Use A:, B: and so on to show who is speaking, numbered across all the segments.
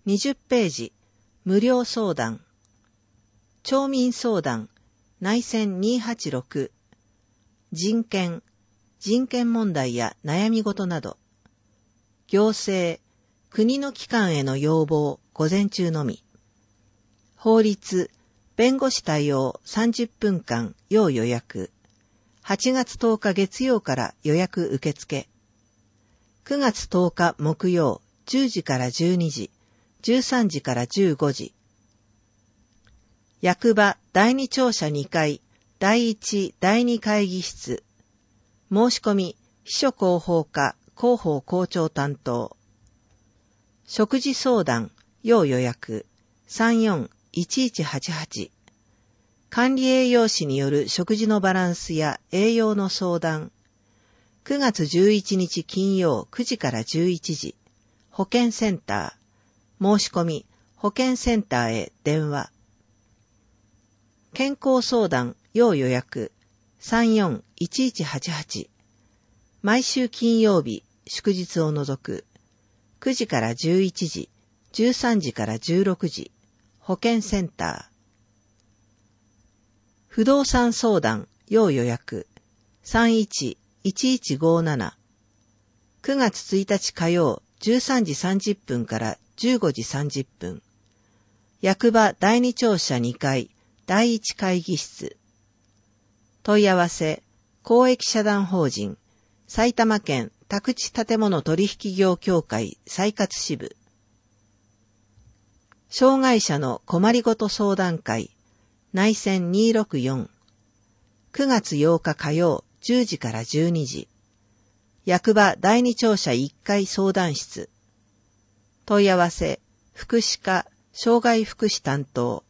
A: 20ページ、無料相談。町民相談、内線286。人権問題や悩み事など。行政、国の機関への要望、午前中のみ。法律、弁護士対応30分間、要予約。8月10日月曜から予約受付。9月10日木曜、10時から12時、13時から15時。役場第2庁舎2階、第1、第2会議室。申し込み、秘書広報課、広報校長担当。食事相談、要予約、34-1188。管理栄養士による食事のバランスや栄養の相談。9月11日金曜9時から11時。保健センター。申し込み、保健センターへ電話。健康相談、要予約、34-1188。毎週金曜日、祝日を除く。9時から11時、13時から16時。保健センター。不動産相談、要予約、31-1157。9月1日火曜、13時30分から15時30分。役場第2庁舎2階、第1会議室。問い合わせ、公益社団法人、埼玉県宅地建物取引業協会再活支部。障害者の困りごと相談会、内線264。9月8日火曜、10時から12時。役場第2庁舎1階相談室。問い合わせ、福祉課、障害福祉担当。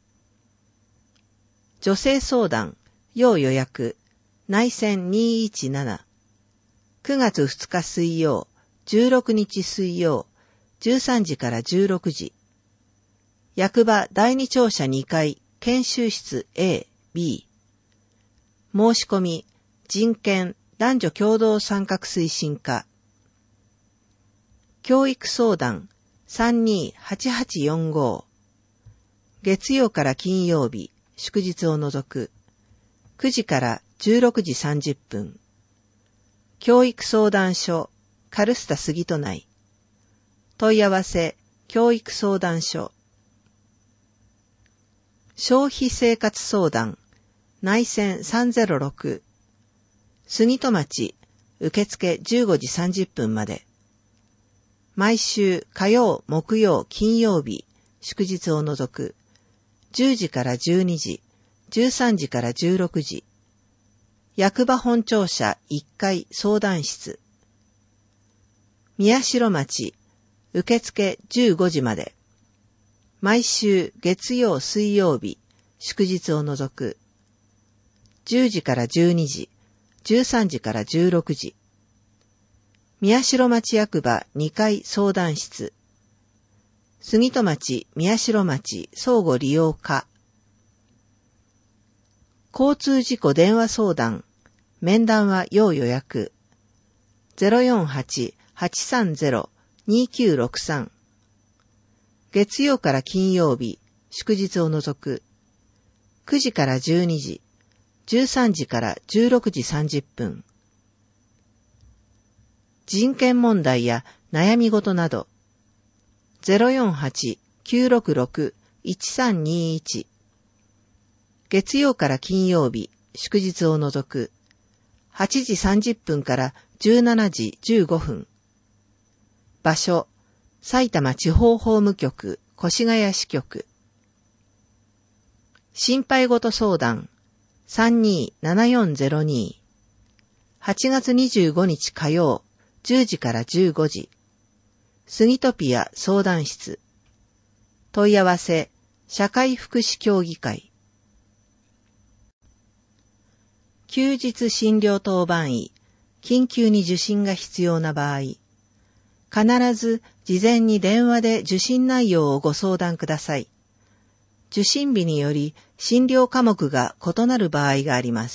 A: 女性相談、要予約、内線217。9月2日水曜、16日水曜、13時から16時。役場第2庁舎2階、研修室 A、B。申し込み、人権、男女共同参画推進課。教育相談、328845。月曜から金曜日、祝日を除く。9時から16時30分。教育相談所、カルスタ杉戸内。問い合わせ、教育相談所。消費生活相談、内線306。杉戸町、受付15時30分まで。毎週火曜、木曜、金曜日、祝日を除く。10時から12時、13時から16時。役場本庁舎1階相談室。宮代町、受付15時まで。毎週月曜水曜日、祝日を除く。10時から12時、13時から16時。宮代町役場2階相談室。杉戸町、宮代町相互利用課。交通事故電話相談、面談は要予約。048-830-2963。月曜から金曜日、祝日を除く。9時から12時、13時から16時30分。人権問題や悩み事など。048-966-1321。月曜から金曜日、祝日を除く。8時30分から17時15分。場所、埼玉地方法務局、越谷支局。心配事相談、327402。8月25日火曜、10時から15時。スギトピア相談室。問い合わせ、社会福祉協議会。休日診療当番医、緊急に受診が必要な場合、必ず事前に電話で受診内容をご相談ください。受診日により診療科目が異なる場合があります。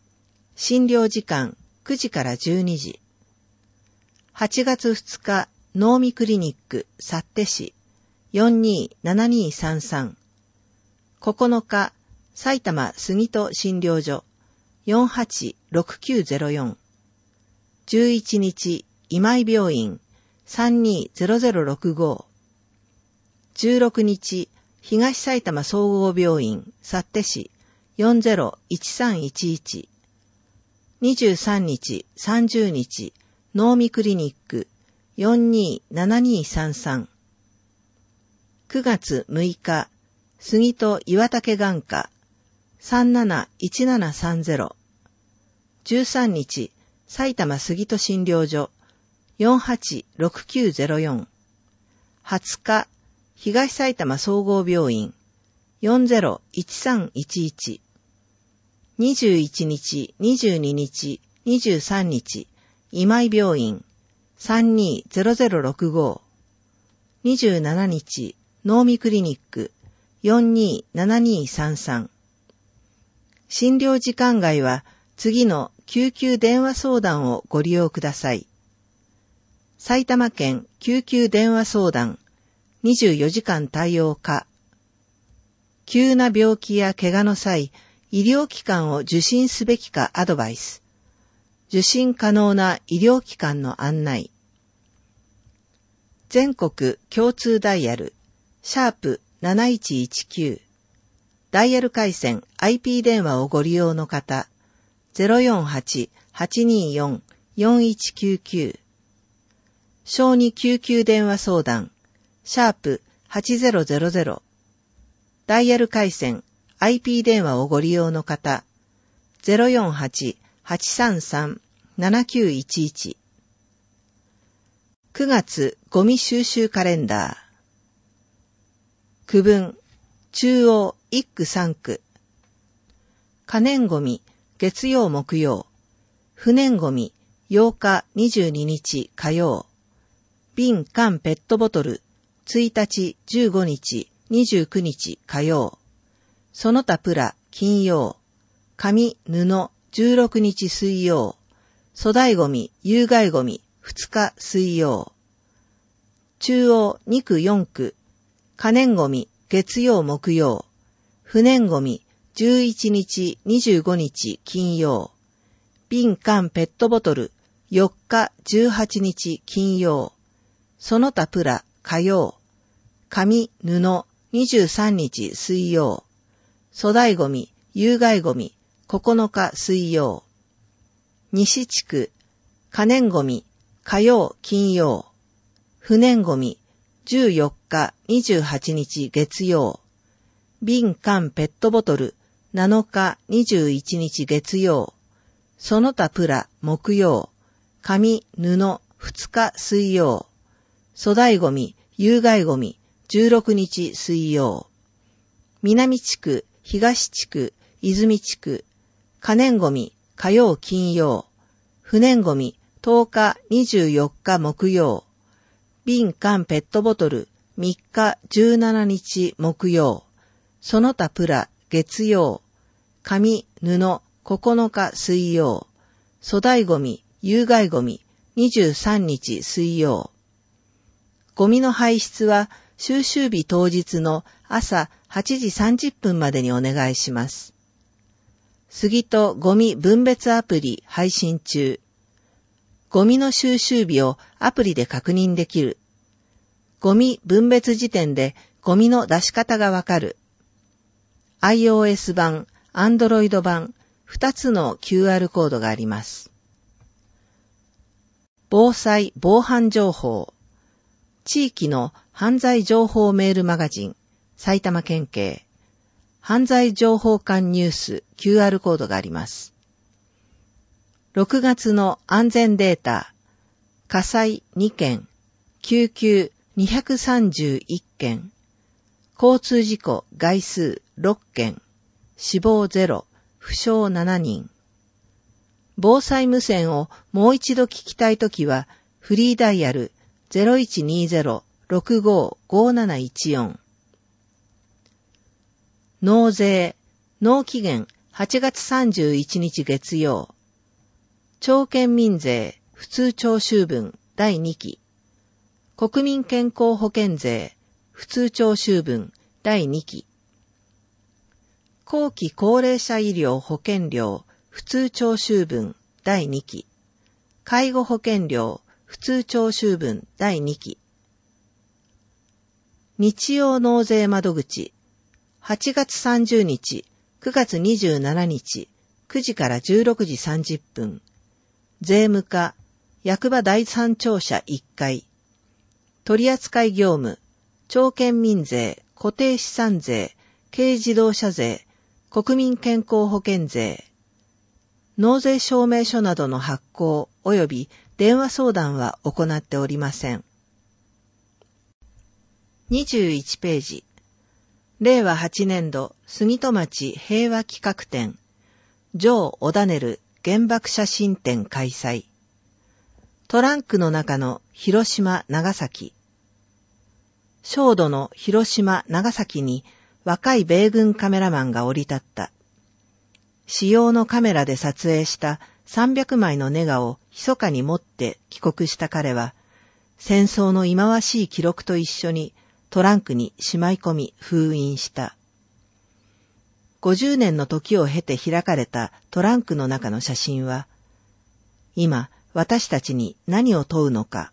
A: 診療時間9時から12時。8月2日能見クリニック幸手市 427233 9日埼玉杉戸診療所 486904 11日今井病院 320065 16日東埼玉総合病院幸手市 401311 23日30日能見クリニック427233 9月6日杉戸岩竹眼科 371730 13日埼玉杉戸診療所 486904 20日東埼玉総合病院 401311 21日22日23日今井病院 320065 27日能見クリニック 427233 診療時間外は次の救急電話相談をご利用ください。埼玉県救急電話相談24時間対応課。急な病気や怪我の際、医療機関を受診すべきかアドバイス。受診可能な医療機関の案内。全国共通ダイヤル、#7119。ダイヤル回線 IP 電話をご利用の方、048-824-4199。小児救急電話相談、#8000。ダイヤル回線 IP 電話をご利用の方、048-833-7911。9月ゴミ収集カレンダー。区分、中央1区3区。可燃ゴミ、月曜木曜。不燃ゴミ、8日22日火曜。瓶缶ペットボトル、1日15日29日火曜。その他プラ金曜。紙布16日水曜。粗大ゴミ有害ゴミ2日水曜。中央2区4区。可燃ゴミ月曜木曜。不燃ゴミ11日25日金曜。瓶缶ペットボトル4日18日金曜。その他プラ火曜。紙布23日水曜。粗大ゴミ有害ゴミ9日水曜。西地区可燃ゴミ火曜金曜。不燃ゴミ14日28日月曜。瓶缶ペットボトル7日21日月曜。その他プラ木曜。紙布2日水曜。粗大ゴミ有害ゴミ16日水曜。南地区東地区泉地区可燃ゴミ火曜金曜。不燃ゴミ10日24日木曜。瓶缶ペットボトル3日17日木曜。その他プラ月曜。紙布9日水曜。粗大ゴミ有害ゴミ23日水曜。ゴミの排出は収集日当日の朝8時30分までにお願いします。杉戸ゴミ分別アプリ配信中。ゴミの収集日をアプリで確認できる。ゴミ分別時点でゴミの出し方がわかる。iOS 版、Android 版、2つの QR コードがあります。防災・防犯情報。地域の犯罪情報メールマガジン、埼玉県警。犯罪情報館ニュース QR コードがあります。6月の安全データ。火災2件、救急231件、交通事故概数6件、死亡0、負傷7人。防災無線をもう一度聞きたいときは、フリーダイヤル 0120-655714。納税、納期限8月31日月曜。町県民税普通徴収分第2期。 国民健康保険税普通徴収分第2期。後期高齢者医療保険料普通徴収分第2期。介護保険料普通徴収分第2期。日曜納税窓口8月30日、9月27日、9時から16時30分。税務課、役場第三庁舎1階。取扱業務、町県民税、固定資産税、軽自動車税、国民健康保険税。納税証明書などの発行及び電話相談は行っておりません。21ページ。令和8年度杉戸町平和企画展、上オダネル原爆写真展開催。トランクの中の広島、長崎。焦土の広島、長崎に若い米軍カメラマンが降り立った。私用のカメラで撮影した300枚のネガを密かに持って帰国した彼は、戦争の忌まわしい記録と一緒にトランクにしまい込み封印した。50年の時を経て開かれたトランクの中の写真は、今私たちに何を問うのか。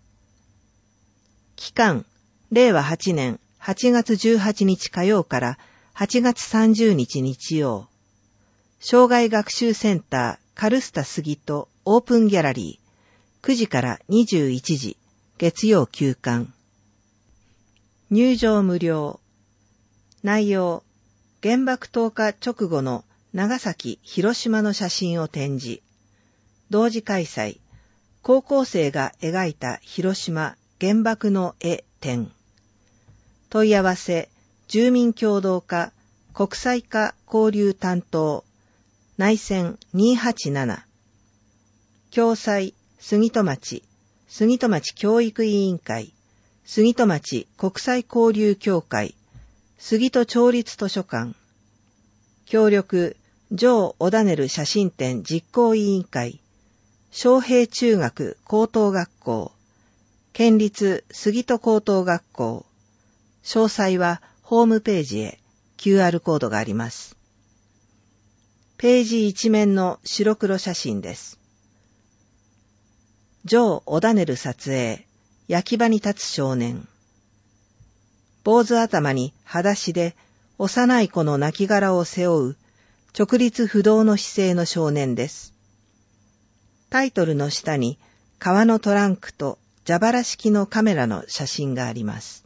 A: 期間、令和8年8月18日火曜から8月30日日曜。障害学習センターカルスタ杉戸オープンギャラリー9時から21時月曜休館。入場無料。内容、原爆投下直後の長崎、広島の写真を展示。同時開催。高校生が描いた広島原爆の絵展。問い合わせ、住民共同課、国際課交流担当、内線287。共催、杉戸町教育委員会、杉戸町国際交流協会、杉戸町立図書館。協力、上オダネル写真展実行委員会、昌平中学高等学校、県立杉戸高等学校。詳細はホームページへ QR コードがあります。ページ一面の白黒写真です。上オダネル撮影、焼き場に立つ少年。坊主頭に裸足で幼い子の亡骸を背負う直立不動の姿勢の少年です。タイトルの下に革のトランクと蛇腹式のカメラの写真があります。